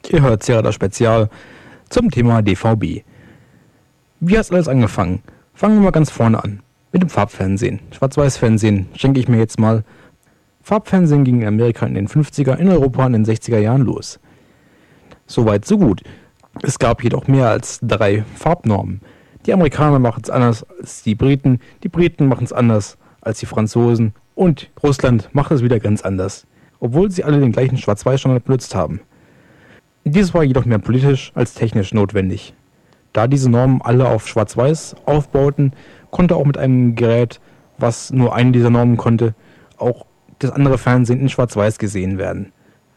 Ihr hört Serada Spezial zum Thema DVB. Wie hat es alles angefangen? Fangen wir mal ganz vorne an. Mit dem Farbfernsehen. Schwarz-Weiß-Fernsehen schenke ich mir jetzt mal. Farbfernsehen ging in Amerika in den 50er, in Europa in den 60er Jahren los. Soweit, so gut. Es gab jedoch mehr als 3 Farbnormen. Die Amerikaner machen es anders als die Briten machen es anders als die Franzosen und Russland macht es wieder ganz anders, obwohl sie alle den gleichen Schwarz-Weiß-Standard benutzt haben. Dies war jedoch mehr politisch als technisch notwendig. Da diese Normen alle auf Schwarz-Weiß aufbauten, konnte auch mit einem Gerät, was nur eine dieser Normen konnte, auch das andere Fernsehen in Schwarz-Weiß gesehen werden.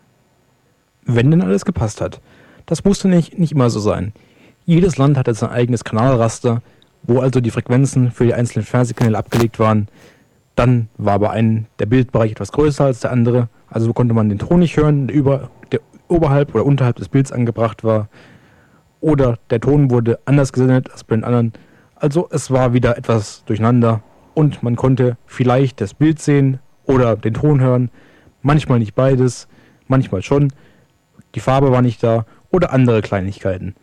Wenn denn alles gepasst hat. Das musste nicht immer so sein. Jedes Land hatte sein eigenes Kanalraster, wo also die Frequenzen für die einzelnen Fernsehkanäle abgelegt waren. Dann war aber der Bildbereich etwas größer als der andere, also konnte man den Ton nicht hören, der oberhalb oder unterhalb des Bilds angebracht war. Oder der Ton wurde anders gesendet als bei den anderen. Also es war wieder etwas durcheinander und man konnte vielleicht das Bild sehen oder den Ton hören. Manchmal nicht beides, manchmal schon. Die Farbe war nicht da oder andere Kleinigkeiten.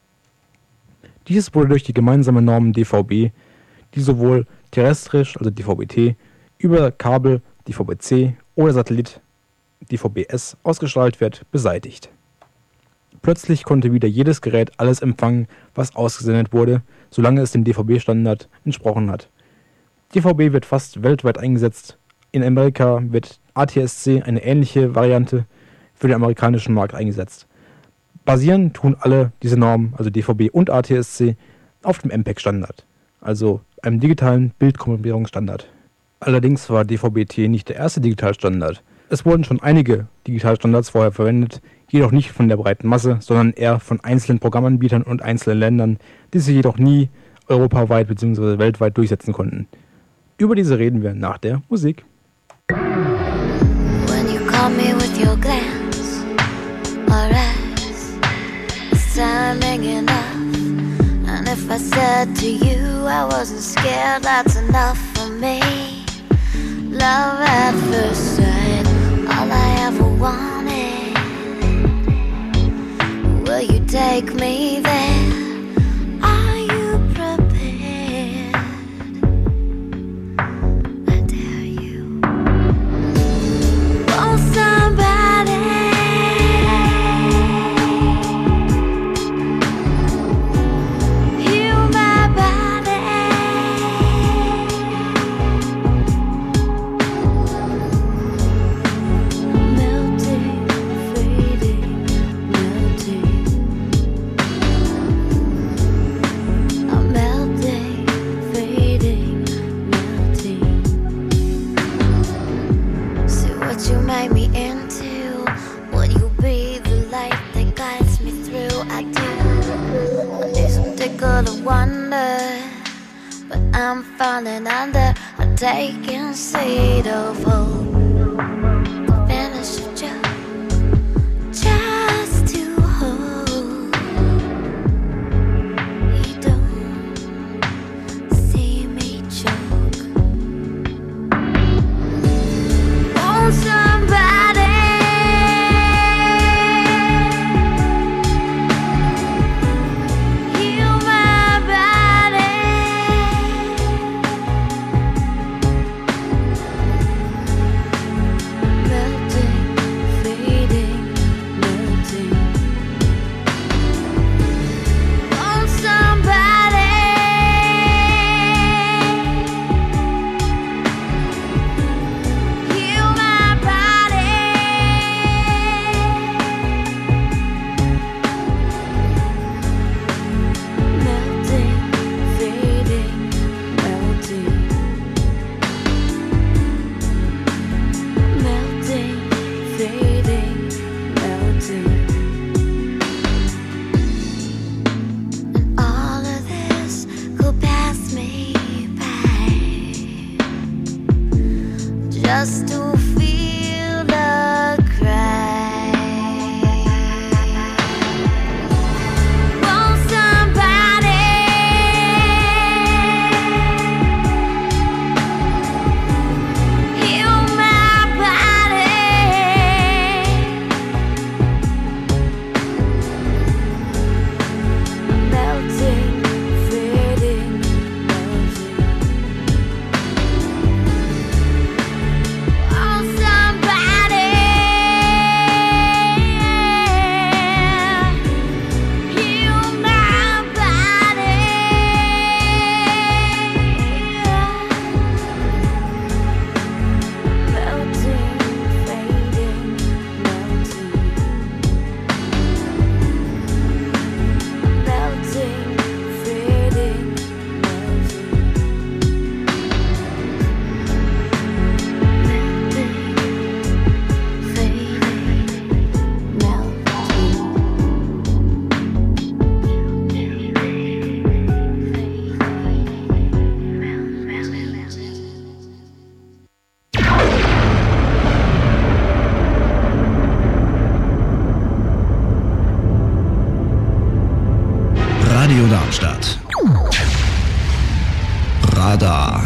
Dieses wurde durch die gemeinsame Norm DVB, die sowohl terrestrisch, also DVB-T, über Kabel, DVB-C oder Satellit, DVB-S, ausgestrahlt wird, beseitigt. Plötzlich konnte wieder jedes Gerät alles empfangen, was ausgesendet wurde, solange es dem DVB-Standard entsprochen hat. DVB wird fast weltweit eingesetzt. In Amerika wird ATSC, eine ähnliche Variante, für den amerikanischen Markt eingesetzt. Basieren tun alle diese Normen, also DVB und ATSC, auf dem MPEG-Standard, also einem digitalen Bildkomprimierungsstandard. Allerdings war DVB-T nicht der erste Digitalstandard. Es wurden schon einige Digitalstandards vorher verwendet, jedoch nicht von der breiten Masse, sondern eher von einzelnen Programmanbietern und einzelnen Ländern, die sich jedoch nie europaweit bzw. weltweit durchsetzen konnten. Über diese reden wir nach der Musik. When you call me with your glance, alright, it's timing enough. And if I said to you I wasn't scared, that's enough for me. Love at first sight, all I ever wanted. Will you take me there? Are you prepared? I dare you. Want somebody? Heal my body. Melting, fading, melting. I'm melting, fading, melting. See what you made me into. Would you be the light that guides me through? I do. I need some tickle to wonder, but I'm falling under a taking seed of hope. The finish of just to hold. You don't see me choke. Want somebody? Heal my body. Darmstadt. Radar.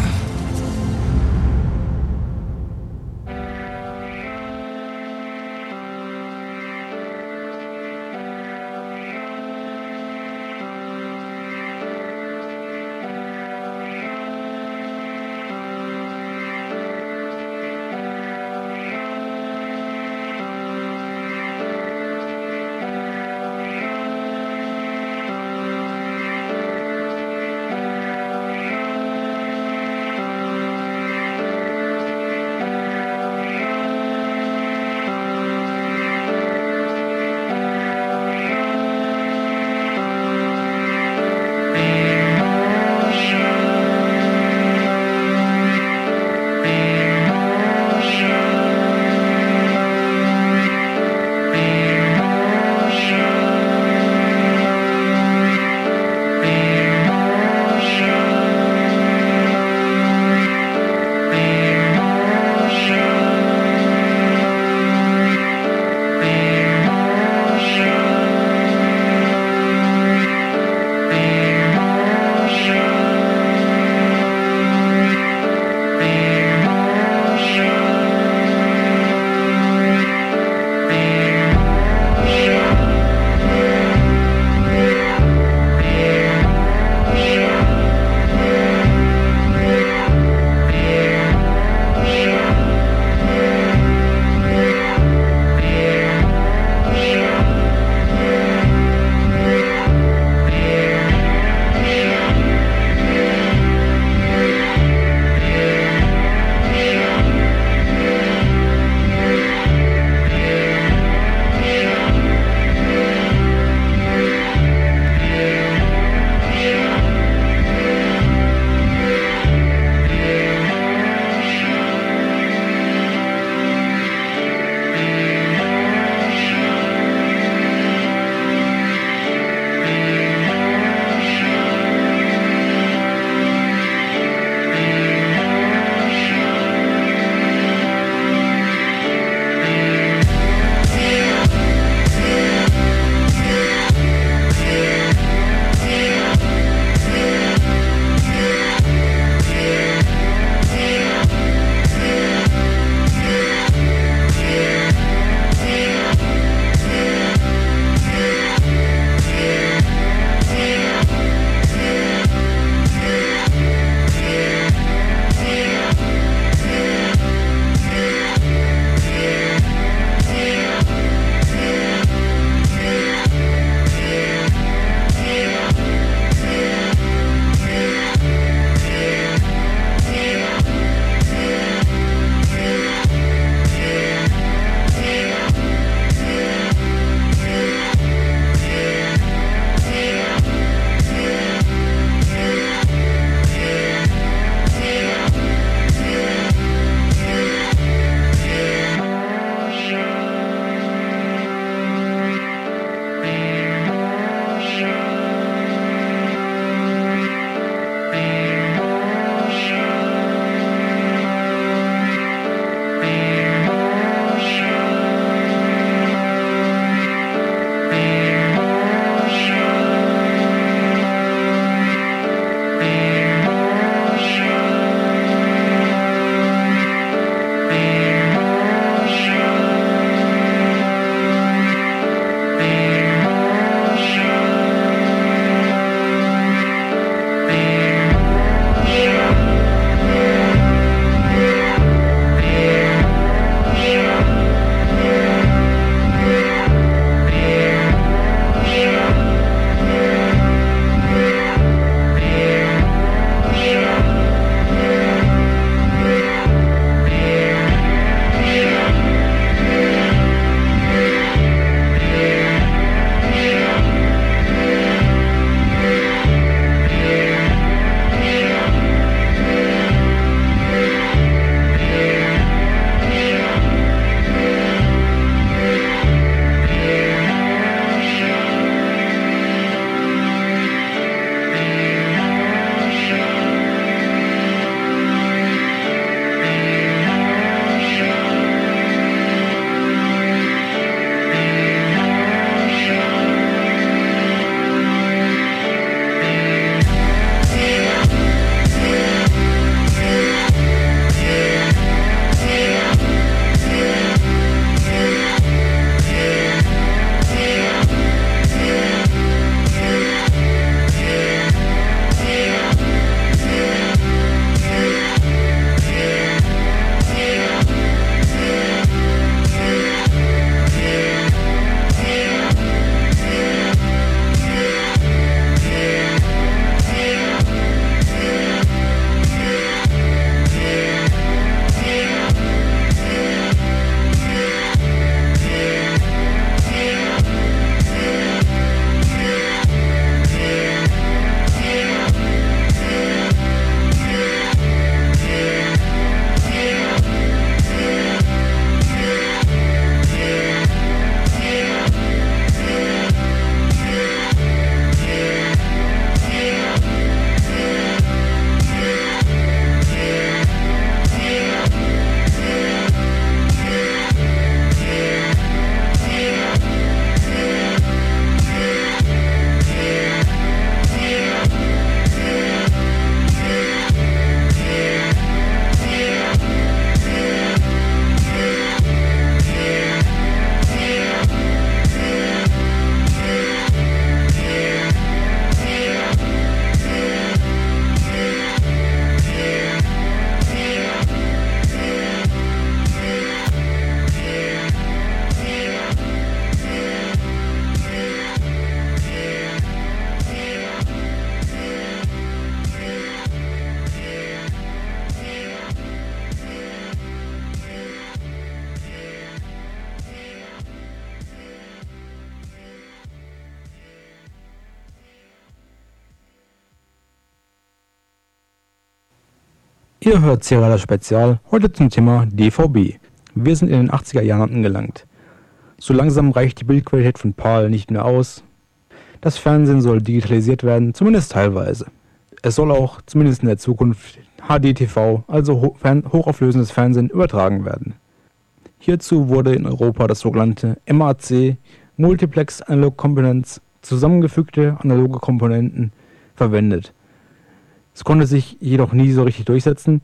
Ihr hört C-Radar Spezial, heute zum Thema DVB. Wir sind in den 80er Jahren angelangt. So langsam reicht die Bildqualität von PAL nicht mehr aus. Das Fernsehen soll digitalisiert werden, zumindest teilweise. Es soll auch, zumindest in der Zukunft, HDTV, also hochauflösendes Fernsehen, übertragen werden. Hierzu wurde in Europa das sogenannte MAC, Multiplex Analog Components, zusammengefügte analoge Komponenten, verwendet. Es konnte sich jedoch nie so richtig durchsetzen.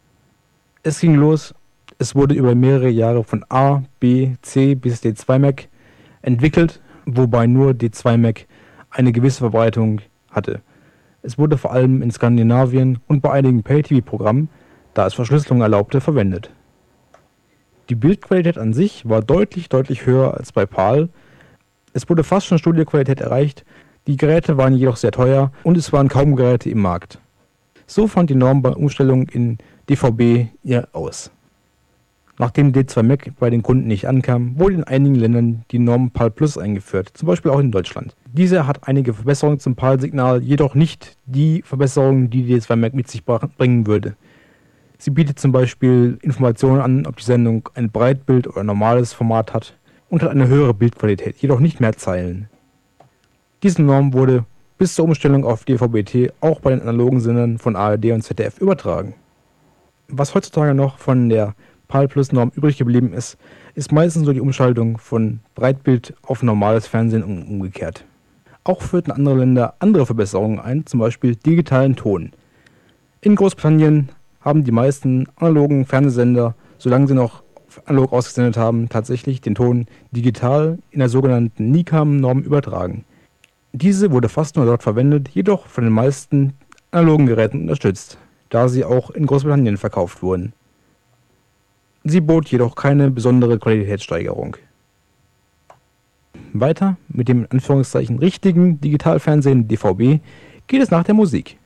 Es ging los, es wurde über mehrere Jahre von A, B, C bis D2Mac entwickelt, wobei nur D2Mac eine gewisse Verbreitung hatte. Es wurde vor allem in Skandinavien und bei einigen Pay-TV-Programmen, da es Verschlüsselung erlaubte, verwendet. Die Bildqualität an sich war deutlich höher als bei PAL. Es wurde fast schon Studioqualität erreicht, die Geräte waren jedoch sehr teuer und es waren kaum Geräte im Markt. So fand die Normumstellung in DVB aus. Nachdem D2Mac bei den Kunden nicht ankam, wurde in einigen Ländern die Norm PAL Plus eingeführt, zum Beispiel auch in Deutschland. Diese hat einige Verbesserungen zum PAL-Signal, jedoch nicht die Verbesserungen, die D2Mac mit sich bringen würde. Sie bietet zum Beispiel Informationen an, ob die Sendung ein Breitbild oder normales Format hat und hat eine höhere Bildqualität, jedoch nicht mehr Zeilen. Diese Norm wurde bis zur Umstellung auf DVB-T auch bei den analogen Sendern von ARD und ZDF übertragen. Was heutzutage noch von der PAL Plus Norm übrig geblieben ist, ist meistens nur die Umschaltung von Breitbild auf normales Fernsehen und umgekehrt. Auch führten andere Länder andere Verbesserungen ein, zum Beispiel digitalen Ton. In Großbritannien haben die meisten analogen Fernsehsender, solange sie noch analog ausgesendet haben, tatsächlich den Ton digital in der sogenannten NICAM-Norm übertragen. Diese wurde fast nur dort verwendet, jedoch von den meisten analogen Geräten unterstützt, da sie auch in Großbritannien verkauft wurden. Sie bot jedoch keine besondere Qualitätssteigerung. Weiter mit dem in Anführungszeichen richtigen Digitalfernsehen DVB geht es nach der Musik.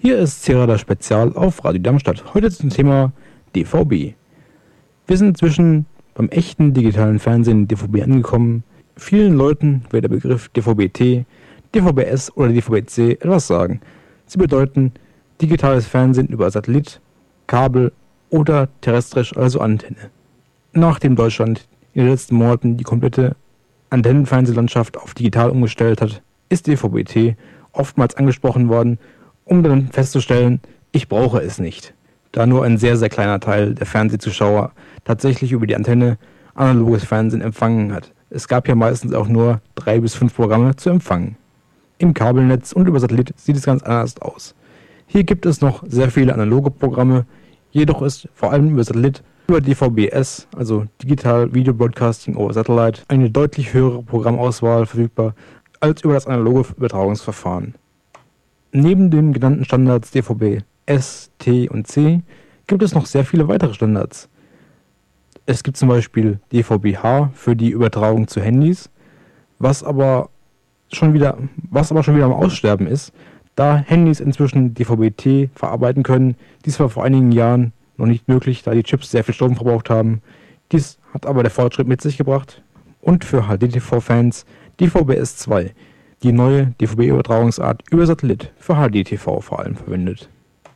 Hier ist Serada Spezial auf Radio Darmstadt. Heute zum Thema DVB. Wir sind inzwischen beim echten digitalen Fernsehen DVB angekommen. Vielen Leuten wird der Begriff DVB-T, DVB-S oder DVB-C etwas sagen. Sie bedeuten digitales Fernsehen über Satellit, Kabel oder terrestrisch, also Antenne. Nachdem Deutschland in den letzten Monaten die komplette Antennenfernsehlandschaft auf digital umgestellt hat, ist DVB-T oftmals angesprochen worden, um dann festzustellen, ich brauche es nicht, da nur ein sehr, sehr kleiner Teil der Fernsehzuschauer tatsächlich über die Antenne analoges Fernsehen empfangen hat. Es gab ja meistens auch nur 3 bis 5 Programme zu empfangen. Im Kabelnetz und über Satellit sieht es ganz anders aus. Hier gibt es noch sehr viele analoge Programme, jedoch ist vor allem über Satellit, über DVB-S, also Digital Video Broadcasting over Satellite, eine deutlich höhere Programmauswahl verfügbar als über das analoge Übertragungsverfahren. Neben den genannten Standards DVB, S, T und C gibt es noch sehr viele weitere Standards. Es gibt zum Beispiel DVB-H für die Übertragung zu Handys, was aber schon wieder am Aussterben ist, da Handys inzwischen DVB-T verarbeiten können. Dies war vor einigen Jahren noch nicht möglich, da die Chips sehr viel Strom verbraucht haben. Dies hat aber der Fortschritt mit sich gebracht. Und für HDTV-Fans DVB-S2, die neue DVB-Übertragungsart über Satellit für HDTV vor allem verwendet.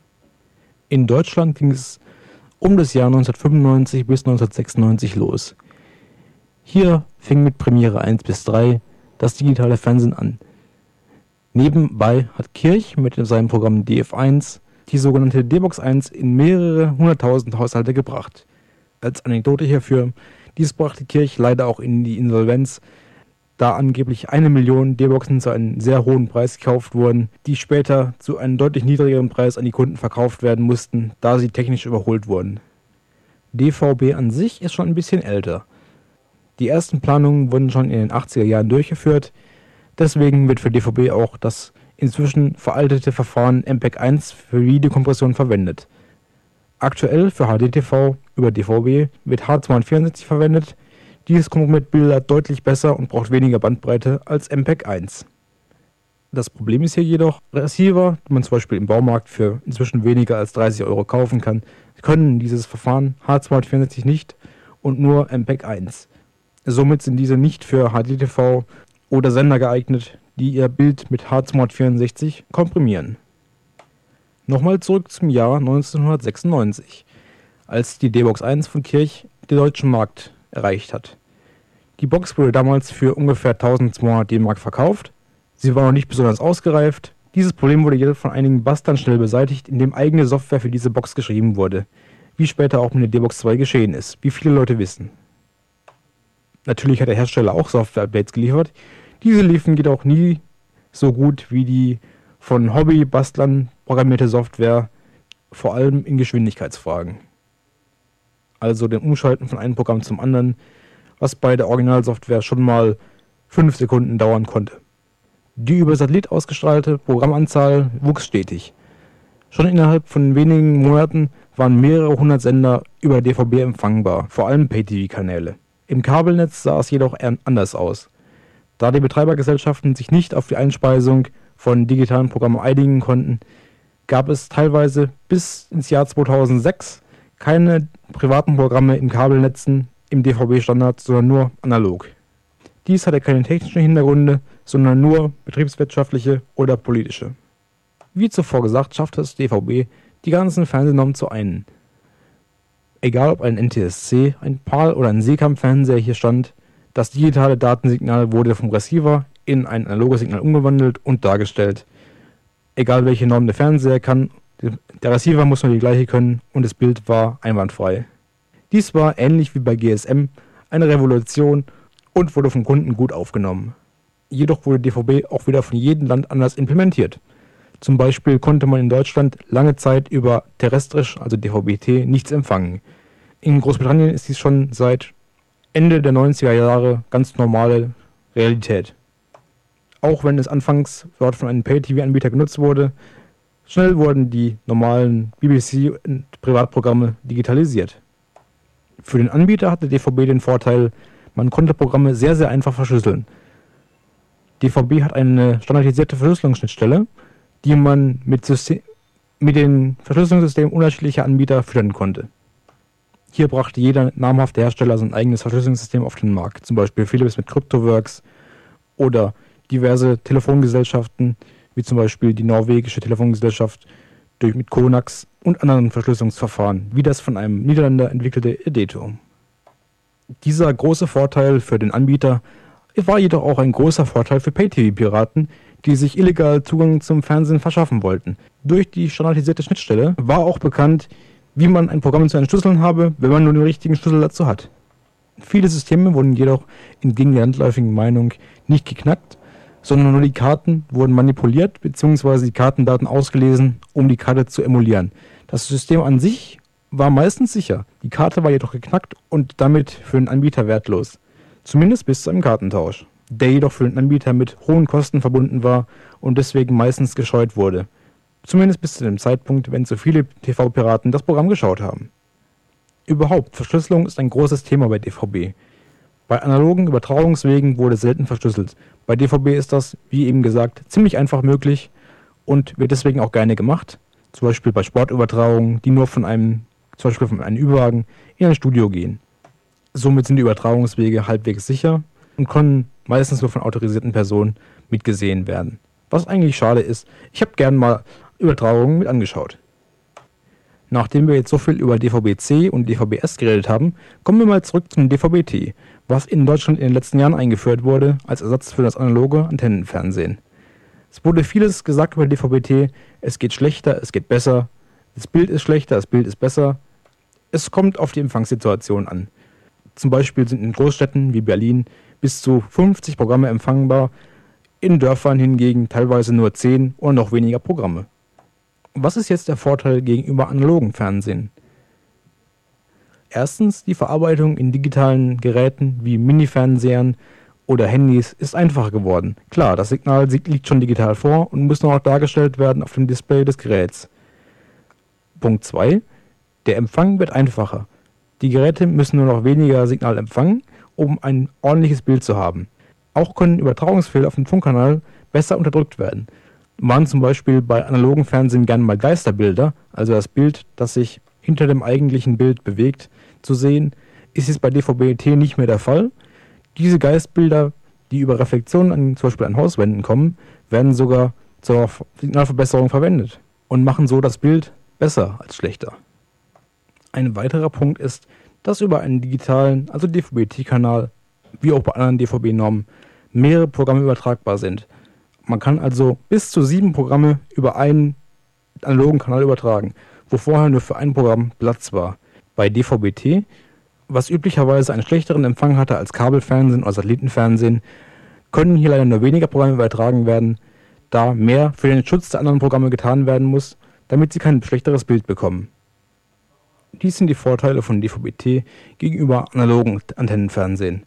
In Deutschland ging es um das Jahr 1995 bis 1996 los. Hier fing mit Premiere 1 bis 3 das digitale Fernsehen an. Nebenbei hat Kirch mit seinem Programm DF1 die sogenannte D-Box 1 in mehrere 100.000 Haushalte gebracht. Als Anekdote hierfür, dies brachte Kirch leider auch in die Insolvenz, da angeblich 1 Million D-Boxen zu einem sehr hohen Preis gekauft wurden, die später zu einem deutlich niedrigeren Preis an die Kunden verkauft werden mussten, da sie technisch überholt wurden. DVB an sich ist schon ein bisschen älter. Die ersten Planungen wurden schon in den 80er Jahren durchgeführt, deswegen wird für DVB auch das inzwischen veraltete Verfahren MPEG-1 für Videokompression verwendet. Aktuell für HDTV über DVB wird H264 verwendet. Dieses komprimiert Bilder deutlich besser und braucht weniger Bandbreite als MPEG-1. Das Problem ist hier jedoch, Receiver, die man zum Beispiel im Baumarkt für inzwischen weniger als 30 € kaufen kann, können dieses Verfahren H264 nicht und nur MPEG-1. Somit sind diese nicht für HDTV oder Sender geeignet, die ihr Bild mit H264 komprimieren. Nochmal zurück zum Jahr 1996, als die D-Box 1 von Kirch den deutschen Markt erreicht hat. Die Box wurde damals für ungefähr 1200 D-Mark verkauft. Sie war noch nicht besonders ausgereift. Dieses Problem wurde jedoch von einigen Bastlern schnell beseitigt, indem eigene Software für diese Box geschrieben wurde, wie später auch mit der D-Box 2 geschehen ist, wie viele Leute wissen. Natürlich hat der Hersteller auch Software-Updates geliefert. Diese liefen jedoch nie so gut wie die von Hobby-Bastlern programmierte Software, vor allem in Geschwindigkeitsfragen. Also dem Umschalten von einem Programm zum anderen, was bei der Originalsoftware schon mal 5 Sekunden dauern konnte. Die über Satellit ausgestrahlte Programmanzahl wuchs stetig. Schon innerhalb von wenigen Monaten waren mehrere hundert Sender über DVB empfangbar, vor allem Pay-TV-Kanäle. Im Kabelnetz sah es jedoch eher anders aus. Da die Betreibergesellschaften sich nicht auf die Einspeisung von digitalen Programmen einigen konnten, gab es teilweise bis ins Jahr 2006 keine privaten Programme in Kabelnetzen im DVB-Standard, sondern nur analog. Dies hatte keine technischen Hintergründe, sondern nur betriebswirtschaftliche oder politische. Wie zuvor gesagt, schaffte es DVB, die ganzen Fernsehnormen zu einen. Egal ob ein NTSC, ein PAL oder ein SECAM-Fernseher hier stand, das digitale Datensignal wurde vom Receiver in ein analoges Signal umgewandelt und dargestellt. Egal welche Norm der Fernseher kann, der Receiver muss nur die gleiche können und das Bild war einwandfrei. Dies war ähnlich wie bei GSM eine Revolution und wurde vom Kunden gut aufgenommen. Jedoch wurde DVB auch wieder von jedem Land anders implementiert. Zum Beispiel konnte man in Deutschland lange Zeit über terrestrisch, also DVB-T, nichts empfangen. In Großbritannien ist dies schon seit Ende der 90er Jahre ganz normale Realität. Auch wenn es anfangs dort von einem Pay-TV-Anbieter genutzt wurde, schnell wurden die normalen BBC- und Privatprogramme digitalisiert. Für den Anbieter hatte DVB den Vorteil, man konnte Programme sehr, sehr einfach verschlüsseln. DVB hat eine standardisierte Verschlüsselungsschnittstelle, die man mit mit den Verschlüsselungssystemen unterschiedlicher Anbieter füttern konnte. Hier brachte jeder namhafte Hersteller sein eigenes Verschlüsselungssystem auf den Markt, zum Beispiel Philips mit CryptoWorks oder diverse Telefongesellschaften, wie zum Beispiel die norwegische Telefongesellschaft mit Konax und anderen Verschlüsselungsverfahren, wie das von einem Niederländer entwickelte Edeto. Dieser große Vorteil für den Anbieter war jedoch auch ein großer Vorteil für Pay-TV-Piraten, die sich illegal Zugang zum Fernsehen verschaffen wollten. Durch die standardisierte Schnittstelle war auch bekannt, wie man ein Programm zu entschlüsseln habe, wenn man nur den richtigen Schlüssel dazu hat. Viele Systeme wurden jedoch entgegen der landläufigen Meinung nicht geknackt, sondern nur die Karten wurden manipuliert bzw. die Kartendaten ausgelesen, um die Karte zu emulieren. Das System an sich war meistens sicher, die Karte war jedoch geknackt und damit für den Anbieter wertlos. Zumindest bis zu einem Kartentausch, der jedoch für den Anbieter mit hohen Kosten verbunden war und deswegen meistens gescheut wurde. Zumindest bis zu dem Zeitpunkt, wenn zu viele TV-Piraten das Programm geschaut haben. Überhaupt, Verschlüsselung ist ein großes Thema bei DVB. Bei analogen Übertragungswegen wurde selten verschlüsselt. Bei DVB ist das, wie eben gesagt, ziemlich einfach möglich und wird deswegen auch gerne gemacht. Zum Beispiel bei Sportübertragungen, die nur von einem Ü-Wagen in ein Studio gehen. Somit sind die Übertragungswege halbwegs sicher und können meistens nur von autorisierten Personen mitgesehen werden. Was eigentlich schade ist, ich habe gern mal Übertragungen mit angeschaut. Nachdem wir jetzt so viel über DVB-C und DVB-S geredet haben, kommen wir mal zurück zum DVB-T, was in Deutschland in den letzten Jahren eingeführt wurde als Ersatz für das analoge Antennenfernsehen. Es wurde vieles gesagt über DVB-T, es geht schlechter, es geht besser, das Bild ist schlechter, das Bild ist besser. Es kommt auf die Empfangssituation an. Zum Beispiel sind in Großstädten wie Berlin bis zu 50 Programme empfangbar, in Dörfern hingegen teilweise nur 10 oder noch weniger Programme. Was ist jetzt der Vorteil gegenüber analogen Fernsehen? Erstens, die Verarbeitung in digitalen Geräten wie Mini-Fernsehern oder Handys ist einfacher geworden. Klar, das Signal liegt schon digital vor und muss nur noch dargestellt werden auf dem Display des Geräts. Punkt 2. Der Empfang wird einfacher. Die Geräte müssen nur noch weniger Signal empfangen, um ein ordentliches Bild zu haben. Auch können Übertragungsfehler auf dem Funkkanal besser unterdrückt werden. Waren zum Beispiel bei analogen Fernsehen gern mal Geisterbilder, also das Bild, das sich hinter dem eigentlichen Bild bewegt, zu sehen, ist jetzt bei DVB-T nicht mehr der Fall. Diese Geistbilder, die über Reflexionen zum Beispiel an Hauswänden kommen, werden sogar zur Signalverbesserung verwendet und machen so das Bild besser als schlechter. Ein weiterer Punkt ist, dass über einen digitalen, also DVB-T-Kanal, wie auch bei anderen DVB-Normen, mehrere Programme übertragbar sind. Man kann also bis zu 7 Programme über einen analogen Kanal übertragen, wo vorher nur für ein Programm Platz war. Bei DVB-T, was üblicherweise einen schlechteren Empfang hatte als Kabelfernsehen oder Satellitenfernsehen, können hier leider nur weniger Programme übertragen werden, da mehr für den Schutz der anderen Programme getan werden muss, damit sie kein schlechteres Bild bekommen. Dies sind die Vorteile von DVB-T gegenüber analogen Antennenfernsehen.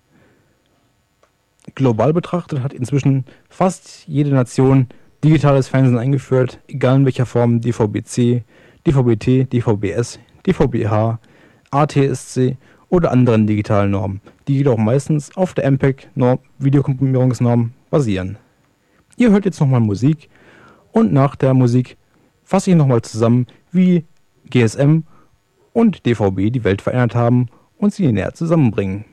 Global betrachtet hat inzwischen fast jede Nation digitales Fernsehen eingeführt, egal in welcher Form: DVB-C, DVB-T, DVB-S, DVB-H, ATSC oder anderen digitalen Normen, die jedoch meistens auf der MPEG-Norm, Videokomprimierungsnorm, basieren. Ihr hört jetzt nochmal Musik und nach der Musik fasse ich nochmal zusammen, wie GSM und DVB die Welt verändert haben und sie näher zusammenbringen.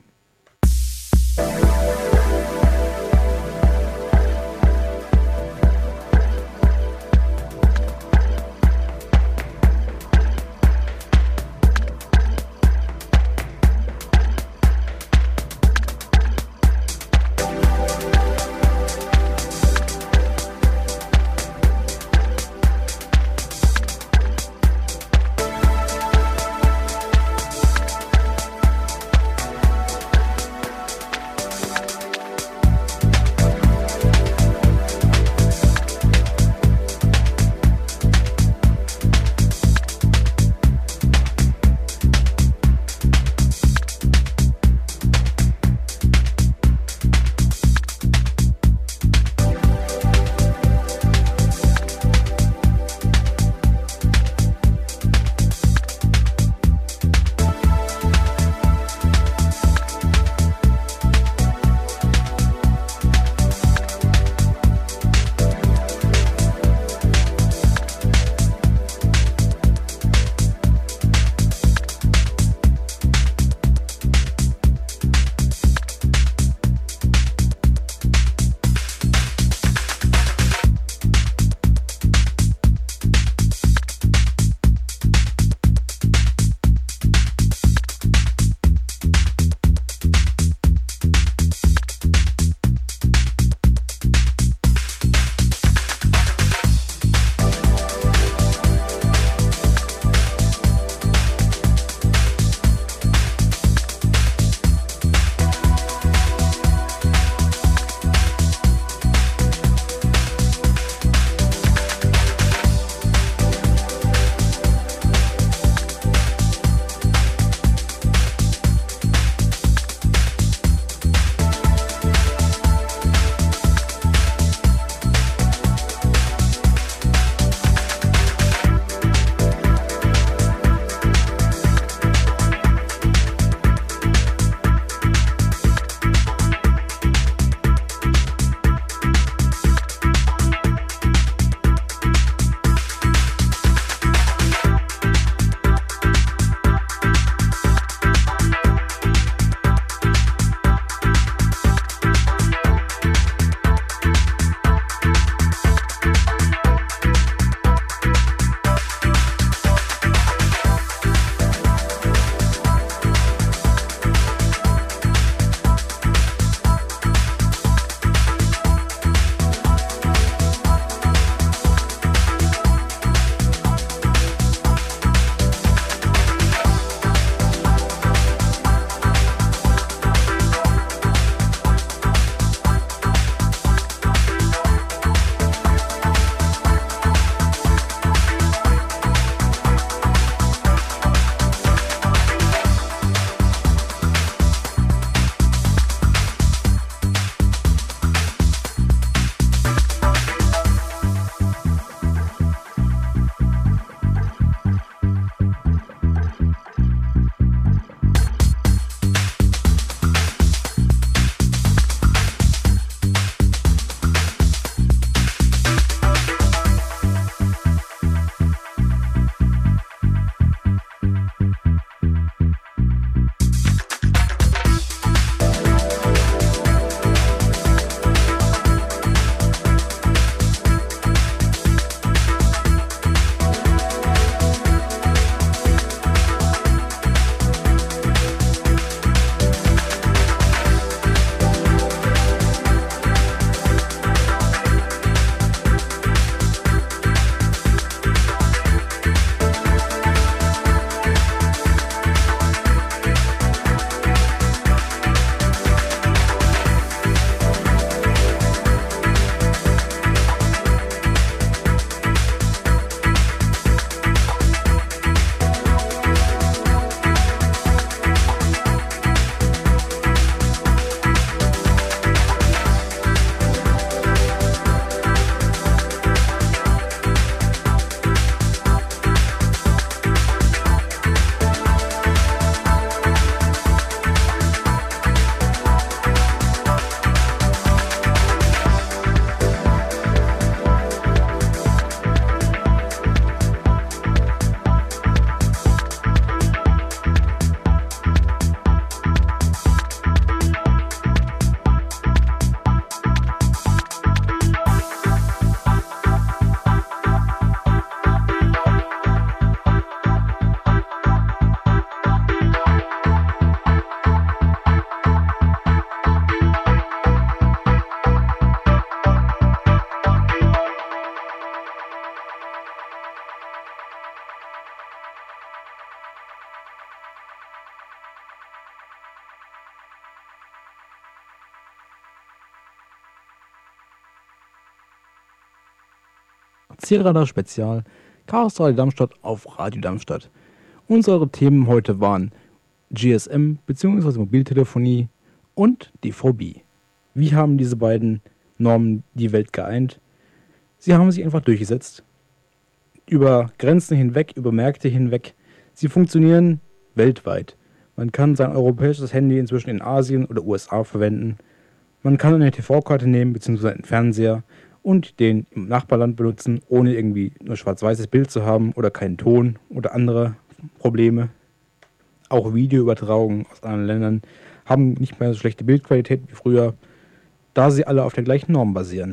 Zielradar Spezial, Chaos Radio Darmstadt auf Radio Darmstadt. Unsere Themen heute waren GSM bzw. Mobiltelefonie und DVB. Wie haben diese beiden Normen die Welt geeint? Sie haben sich einfach durchgesetzt. Über Grenzen hinweg, über Märkte hinweg. Sie funktionieren weltweit. Man kann sein europäisches Handy inzwischen in Asien oder USA verwenden. Man kann eine TV-Karte nehmen bzw. einen Fernseher und den im Nachbarland benutzen, ohne irgendwie nur schwarz-weißes Bild zu haben oder keinen Ton oder andere Probleme. Auch Videoübertragungen aus anderen Ländern haben nicht mehr so schlechte Bildqualität wie früher, da sie alle auf der gleichen Norm basieren.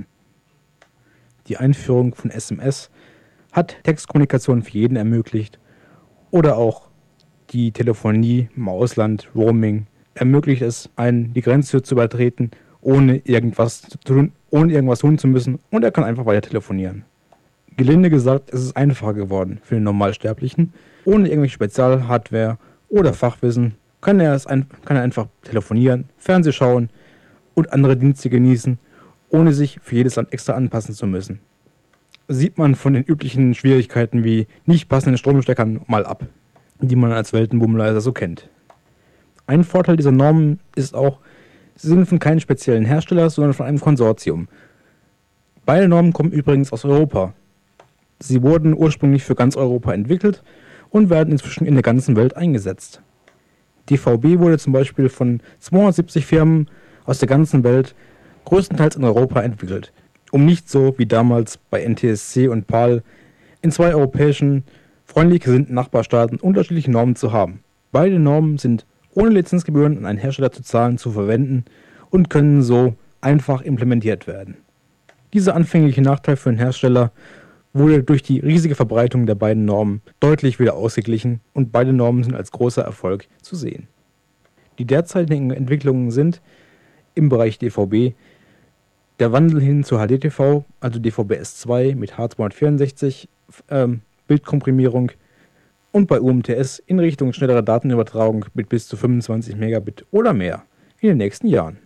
Die Einführung von SMS hat Textkommunikation für jeden ermöglicht oder auch die Telefonie im Ausland, Roaming, ermöglicht es, einen die Grenze zu übertreten, ohne irgendwas tun zu müssen, und er kann einfach weiter telefonieren. Gelinde gesagt, es ist einfacher geworden für den Normalsterblichen. Ohne irgendwelche Spezialhardware oder Fachwissen kann er einfach telefonieren, Fernseh schauen und andere Dienste genießen, ohne sich für jedes Land extra anpassen zu müssen. Sieht man von den üblichen Schwierigkeiten wie nicht passenden Stromsteckern mal ab, die man als Weltenbummleiser so kennt. Ein Vorteil dieser Normen ist auch, sie sind von keinem speziellen Hersteller, sondern von einem Konsortium. Beide Normen kommen übrigens aus Europa. Sie wurden ursprünglich für ganz Europa entwickelt und werden inzwischen in der ganzen Welt eingesetzt. DVB wurde zum Beispiel von 270 Firmen aus der ganzen Welt größtenteils in Europa entwickelt, um nicht so wie damals bei NTSC und PAL in zwei europäischen freundlich gesinnten Nachbarstaaten unterschiedliche Normen zu haben. Beide Normen sind ohne Lizenzgebühren an einen Hersteller zu zahlen zu verwenden und können so einfach implementiert werden. Dieser anfängliche Nachteil für den Hersteller wurde durch die riesige Verbreitung der beiden Normen deutlich wieder ausgeglichen und beide Normen sind als großer Erfolg zu sehen. Die derzeitigen Entwicklungen sind im Bereich DVB der Wandel hin zu HDTV, also DVB-S2 mit H264 Bildkomprimierung, und bei UMTS in Richtung schnellerer Datenübertragung mit bis zu 25 Megabit oder mehr in den nächsten Jahren.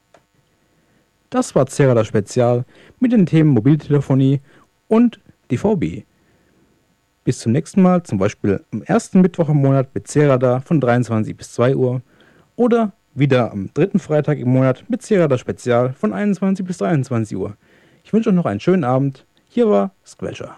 Das war Zielradar Spezial mit den Themen Mobiltelefonie und DVB. Bis zum nächsten Mal, zum Beispiel am ersten Mittwoch im Monat mit Zielradar von 23 bis 2 Uhr oder wieder am dritten Freitag im Monat mit Zielradar Spezial von 21 bis 23 Uhr. Ich wünsche euch noch einen schönen Abend. Hier war Squasher.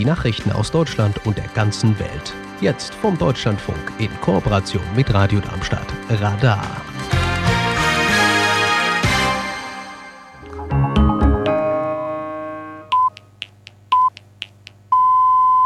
die Nachrichten aus Deutschland und der ganzen Welt. Jetzt vom Deutschlandfunk in Kooperation mit Radio Darmstadt. Radar.